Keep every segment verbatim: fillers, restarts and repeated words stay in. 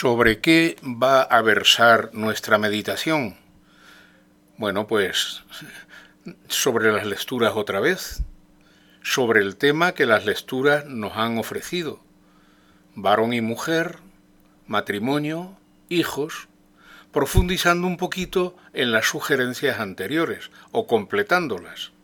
¿Sobre qué va a versar nuestra meditación? Bueno, pues sobre las lecturas otra vez, sobre el tema que las lecturas nos han ofrecido. Varón y mujer, matrimonio, hijos, profundizando un poquito en las sugerencias anteriores o completándolas.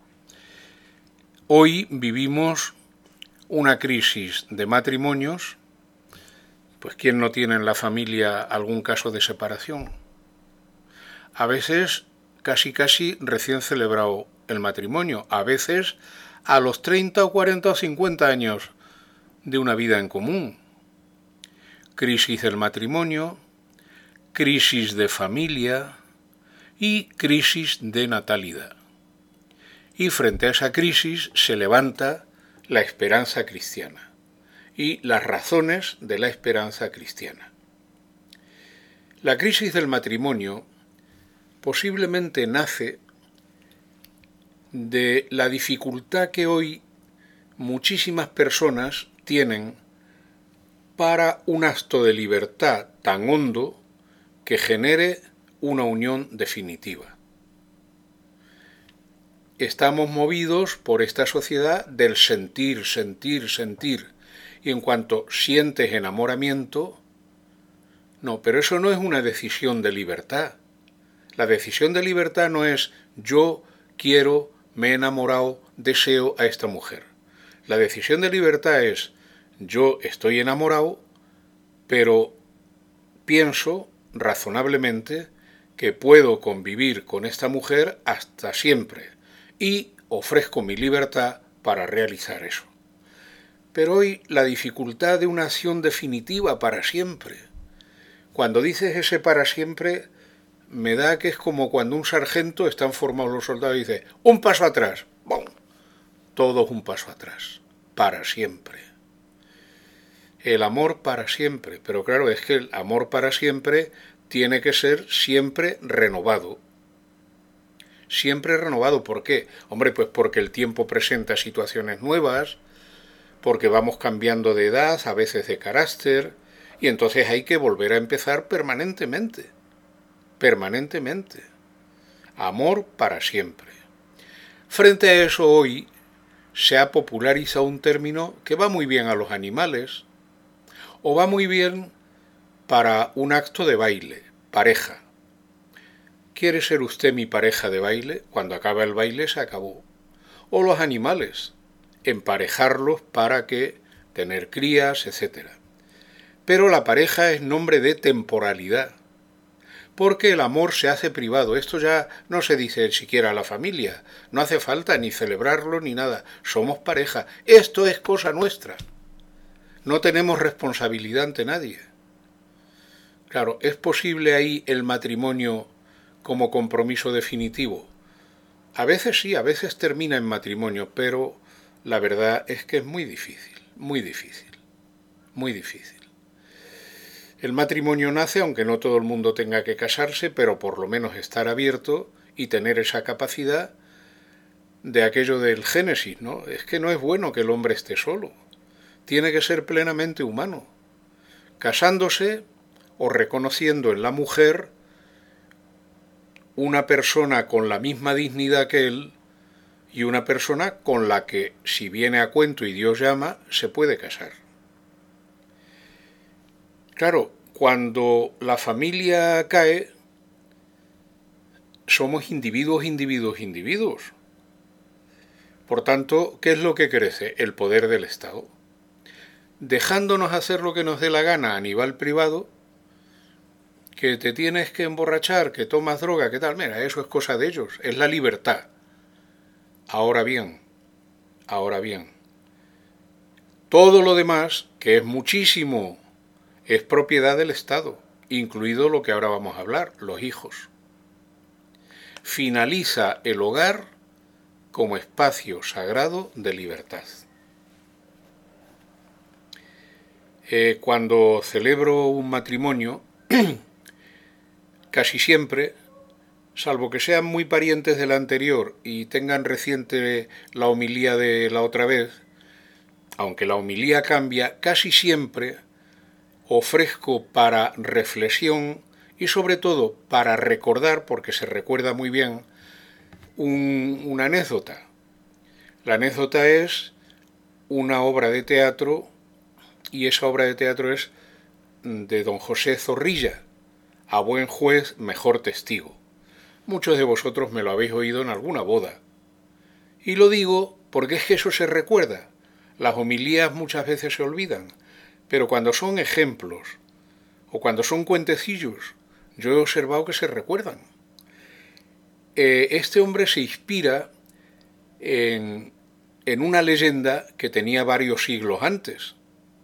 Hoy vivimos una crisis de matrimonios. Pues ¿quién no tiene en la familia algún caso de separación? A veces casi casi recién celebrado el matrimonio, a veces a los treinta o cuarenta o cincuenta años de una vida en común. Crisis del matrimonio, crisis de familia y crisis de natalidad. Y frente a esa crisis se levanta la esperanza cristiana y las razones de la esperanza cristiana. La crisis del matrimonio posiblemente nace de la dificultad que hoy muchísimas personas tienen para un acto de libertad tan hondo que genere una unión definitiva. Estamos movidos por esta sociedad del sentir, sentir, sentir. Y en cuanto sientes enamoramiento, no, pero eso no es una decisión de libertad. La decisión de libertad no es yo quiero, me he enamorado, deseo a esta mujer. La decisión de libertad es yo estoy enamorado, pero pienso razonablemente que puedo convivir con esta mujer hasta siempre y ofrezco mi libertad para realizar eso. Pero hoy la dificultad de una acción definitiva para siempre. Cuando dices ese para siempre, me da que es como cuando un sargento, están formados los soldados y dice, un paso atrás, ¡bum! Todos un paso atrás, para siempre. El amor para siempre, pero claro, es que el amor para siempre tiene que ser siempre renovado. Siempre renovado, ¿por qué? Hombre, pues porque el tiempo presenta situaciones nuevas, porque vamos cambiando de edad, a veces de carácter, y entonces hay que volver a empezar permanentemente, permanentemente. Amor para siempre. Frente a eso hoy se ha popularizado un término que va muy bien a los animales, o va muy bien para un acto de baile, pareja. ¿Quiere ser usted mi pareja de baile? Cuando acaba el baile se acabó. O los animales, emparejarlos para que tener crías, etcétera. Pero la pareja es nombre de temporalidad, porque el amor se hace privado. Esto ya no se dice siquiera a la familia, no hace falta ni celebrarlo ni nada, somos pareja, esto es cosa nuestra, no tenemos responsabilidad ante nadie. Claro, ¿es posible ahí el matrimonio como compromiso definitivo? A veces sí, a veces termina en matrimonio, pero la verdad es que es muy difícil, muy difícil, muy difícil. El matrimonio nace, aunque no todo el mundo tenga que casarse, pero por lo menos estar abierto y tener esa capacidad de aquello del Génesis, ¿no? Es que no es bueno que el hombre esté solo, tiene que ser plenamente humano, casándose o reconociendo en la mujer una persona con la misma dignidad que él, y una persona con la que, si viene a cuento y Dios llama, se puede casar. Claro, cuando la familia cae, somos individuos, individuos, individuos. Por tanto, ¿qué es lo que crece? El poder del Estado. Dejándonos hacer lo que nos dé la gana a nivel privado, que te tienes que emborrachar, que tomas droga, ¿qué tal? Mira, eso es cosa de ellos, es la libertad. Ahora bien, ahora bien, todo lo demás, que es muchísimo, es propiedad del Estado, incluido lo que ahora vamos a hablar, los hijos. Finaliza el hogar como espacio sagrado de libertad. Eh, cuando celebro un matrimonio, casi siempre, salvo que sean muy parientes del anterior y tengan reciente la homilía de la otra vez, aunque la homilía cambia, casi siempre ofrezco para reflexión y sobre todo para recordar, porque se recuerda muy bien, un, una anécdota. La anécdota es una obra de teatro, y esa obra de teatro es de don José Zorrilla, A buen juez, mejor testigo. Muchos de vosotros me lo habéis oído en alguna boda. Y lo digo porque es que eso se recuerda. Las homilías muchas veces se olvidan, pero cuando son ejemplos o cuando son cuentecillos, yo he observado que se recuerdan. Eh, este hombre se inspira en, en una leyenda que tenía varios siglos antes,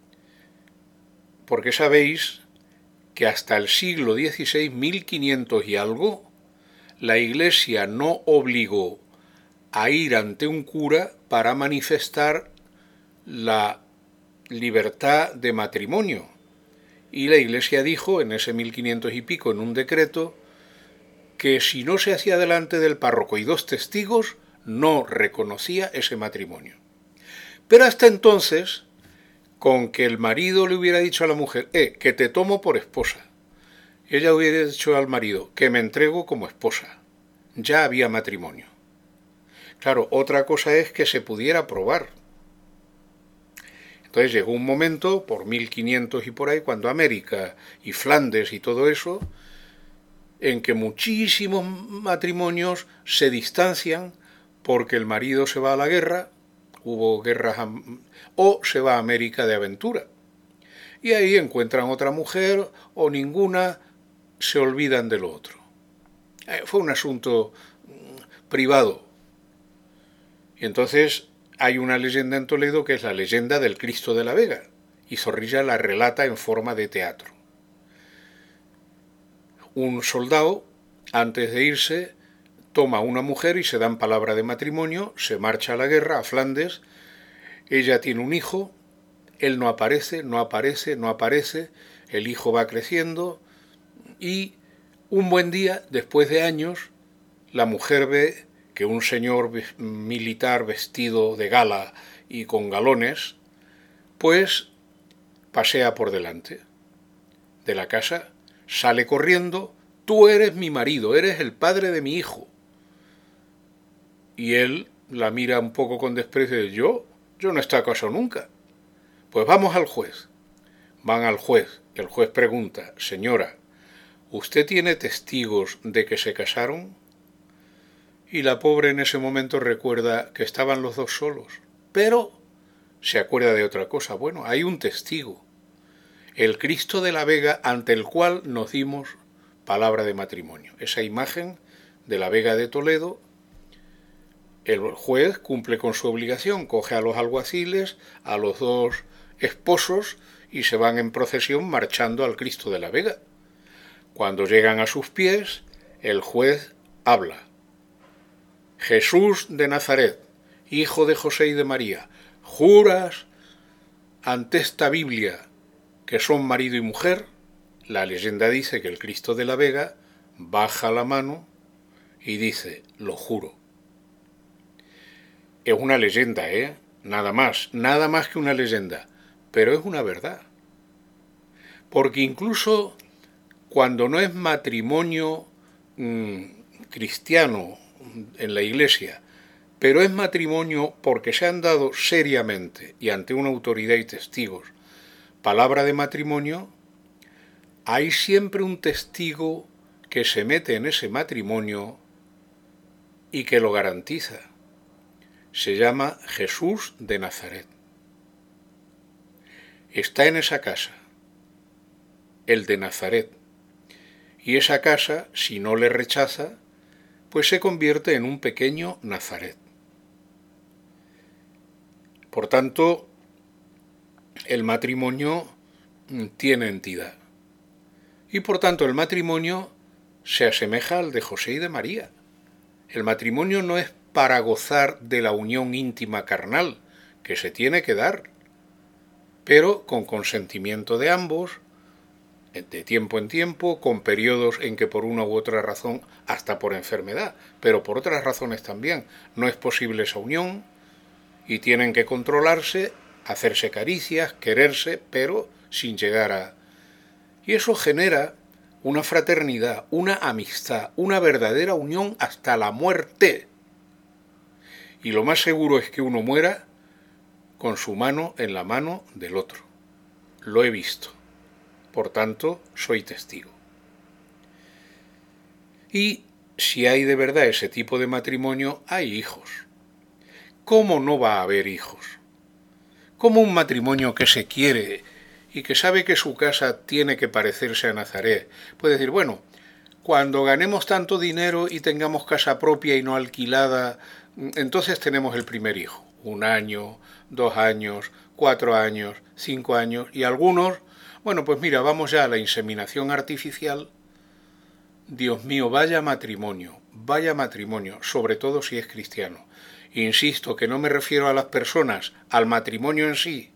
porque sabéis que hasta el siglo dieciséis, mil quinientos y algo, la Iglesia no obligó a ir ante un cura para manifestar la libertad de matrimonio. Y la Iglesia dijo en ese mil quinientos y pico, en un decreto, que si no se hacía delante del párroco y dos testigos, no reconocía ese matrimonio. Pero hasta entonces, con que el marido le hubiera dicho a la mujer, eh, que te tomo por esposa, ella hubiera dicho al marido, que me entrego como esposa, ya había matrimonio. Claro, otra cosa es que se pudiera probar. Entonces llegó un momento, por mil quinientos y por ahí, cuando América y Flandes y todo eso, en que muchísimos matrimonios se distancian porque el marido se va a la guerra, hubo guerras, o se va a América de aventura. Y ahí encuentran otra mujer o ninguna, se olvidan de lo otro. Eh, fue un asunto privado. Y entonces hay una leyenda en Toledo que es la leyenda del Cristo de la Vega, y Zorrilla la relata en forma de teatro. Un soldado, antes de irse, toma a una mujer y se dan palabra de matrimonio, se marcha a la guerra, a Flandes, ella tiene un hijo, él no aparece, no aparece, no aparece, el hijo va creciendo y un buen día, después de años, la mujer ve que un señor militar vestido de gala y con galones, pues pasea por delante de la casa, sale corriendo, tú eres mi marido, eres el padre de mi hijo. Y él la mira un poco con desprecio y dice, yo, yo no he estado casado nunca. Pues vamos al juez. Van al juez. El juez pregunta, señora, ¿usted tiene testigos de que se casaron? Y la pobre en ese momento recuerda que estaban los dos solos, pero se acuerda de otra cosa. Bueno, hay un testigo, el Cristo de la Vega ante el cual nos dimos palabra de matrimonio. Esa imagen de la Vega de Toledo, el juez cumple con su obligación, coge a los alguaciles, a los dos esposos y se van en procesión marchando al Cristo de la Vega. Cuando llegan a sus pies, el juez habla. Jesús de Nazaret, hijo de José y de María, ¿juras ante esta Biblia que son marido y mujer? La leyenda dice que el Cristo de la Vega baja la mano y dice, lo juro. Es una leyenda, ¿eh? Nada más, nada más que una leyenda, pero es una verdad. Porque incluso cuando no es matrimonio mmm, cristiano, en la Iglesia, pero es matrimonio porque se han dado seriamente y ante una autoridad y testigos palabra de matrimonio, hay siempre un testigo que se mete en ese matrimonio y que lo garantiza. Se llama Jesús de Nazaret. Está en esa casa, el de Nazaret, y esa casa, si no le rechaza, pues se convierte en un pequeño Nazaret. Por tanto, el matrimonio tiene entidad. Y por tanto el matrimonio se asemeja al de José y de María. El matrimonio no es para gozar de la unión íntima carnal, que se tiene que dar, pero con consentimiento de ambos, de tiempo en tiempo, con periodos en que por una u otra razón, hasta por enfermedad, pero por otras razones también, no es posible esa unión y tienen que controlarse, hacerse caricias, quererse, pero sin llegar a, Y eso genera una fraternidad, una amistad, una verdadera unión hasta la muerte. Y lo más seguro es que uno muera con su mano en la mano del otro. Lo he visto. Por tanto, soy testigo. Y si hay de verdad ese tipo de matrimonio, hay hijos. ¿Cómo no va a haber hijos? ¿Cómo un matrimonio que se quiere y que sabe que su casa tiene que parecerse a Nazaret puede decir, bueno, cuando ganemos tanto dinero y tengamos casa propia y no alquilada, entonces tenemos el primer hijo? Un año, dos años, cuatro años, cinco años, y algunos, bueno, pues mira, vamos ya a la inseminación artificial. Dios mío, vaya matrimonio, vaya matrimonio, sobre todo si es cristiano. Insisto que no me refiero a las personas, al matrimonio en sí.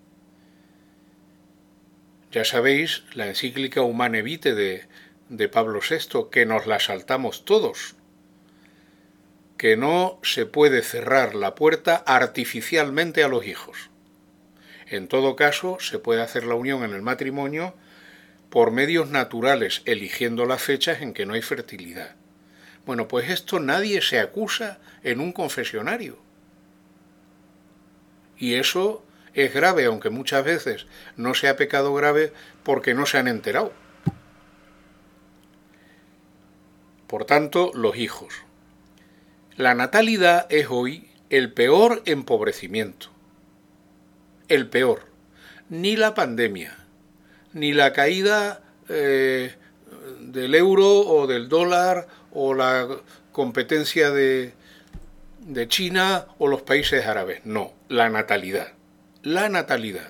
Ya sabéis, la encíclica Humane Vitae de, de Pablo sexto, que nos la saltamos todos, que no se puede cerrar la puerta artificialmente a los hijos. En todo caso, se puede hacer la unión en el matrimonio por medios naturales, eligiendo las fechas en que no hay fertilidad. Bueno, pues esto nadie se acusa en un confesionario. Y eso es grave, aunque muchas veces no sea pecado grave porque no se han enterado. Por tanto, los hijos. La natalidad es hoy el peor empobrecimiento. El peor. Ni la pandemia, ni la caída eh, del euro o del dólar o la competencia de, de China o los países árabes. No, la natalidad. La natalidad.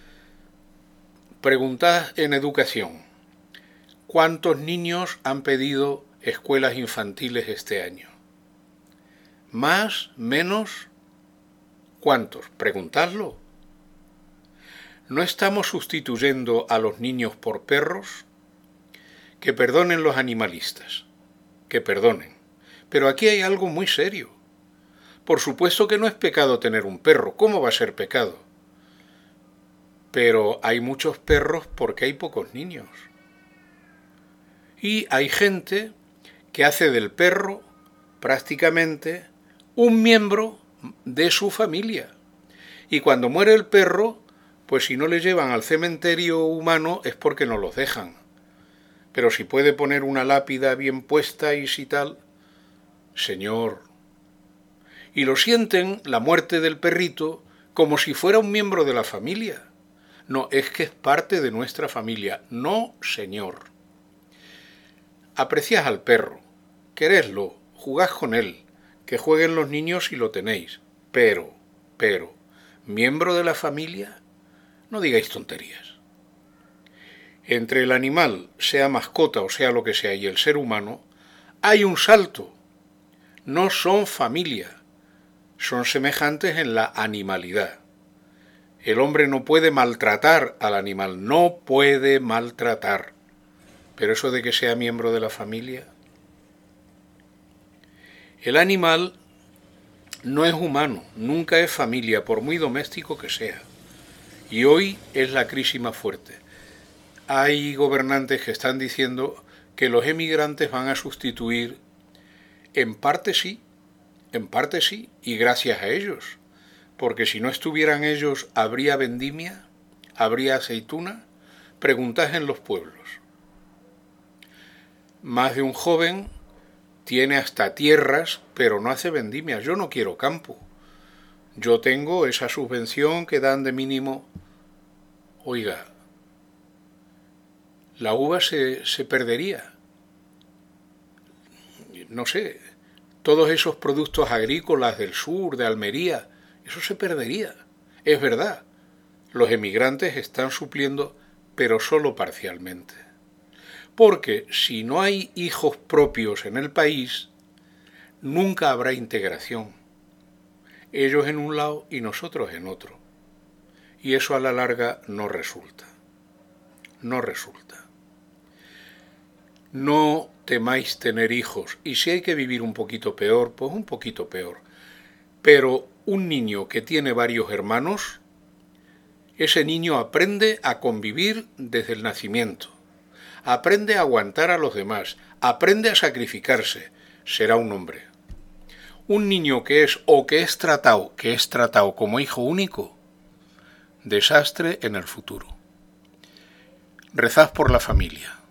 Preguntad en educación, ¿cuántos niños han pedido escuelas infantiles este año? ¿Más? ¿Menos? ¿Cuántos? Preguntadlo. ¿No estamos sustituyendo a los niños por perros? Que perdonen los animalistas, que perdonen. Pero aquí hay algo muy serio. Por supuesto que no es pecado tener un perro, ¿cómo va a ser pecado? Pero hay muchos perros porque hay pocos niños. Y hay gente que hace del perro prácticamente un miembro de su familia. Y cuando muere el perro, pues si no le llevan al cementerio humano es porque no los dejan. Pero si puede poner una lápida bien puesta y si tal, señor. Y lo sienten, la muerte del perrito, como si fuera un miembro de la familia. No, es que es parte de nuestra familia. No, señor. Apreciad al perro, queredlo, jugad con él, que jueguen los niños si lo tenéis. Pero, pero, miembro de la familia, no digáis tonterías. Entre el animal, sea mascota o sea lo que sea, y el ser humano, hay un salto. No son familia, son semejantes en la animalidad. El hombre no puede maltratar al animal, no puede maltratar. Pero eso de que sea miembro de la familia. El animal no es humano, nunca es familia, por muy doméstico que sea. Y hoy es la crisis más fuerte. Hay gobernantes que están diciendo que los emigrantes van a sustituir, en parte sí, en parte sí, y gracias a ellos. Porque si no estuvieran ellos, ¿habría vendimia? ¿Habría aceituna? Preguntad en los pueblos. Más de un joven tiene hasta tierras, pero no hace vendimia. Yo no quiero campo. Yo tengo esa subvención que dan de mínimo. Oiga, la uva se, se perdería. No sé, todos esos productos agrícolas del sur, de Almería, eso se perdería. Es verdad, los emigrantes están supliendo, pero solo parcialmente. Porque si no hay hijos propios en el país, nunca habrá integración. Ellos en un lado y nosotros en otro. Y eso a la larga no resulta. No resulta. No temáis tener hijos. Y si hay que vivir un poquito peor, pues un poquito peor. Pero un niño que tiene varios hermanos, ese niño aprende a convivir desde el nacimiento. aprende a aguantar a los demás, aprende a sacrificarse, será un hombre. Un niño que es o que es tratado, que es tratado como hijo único, desastre en el futuro. Rezad por la familia.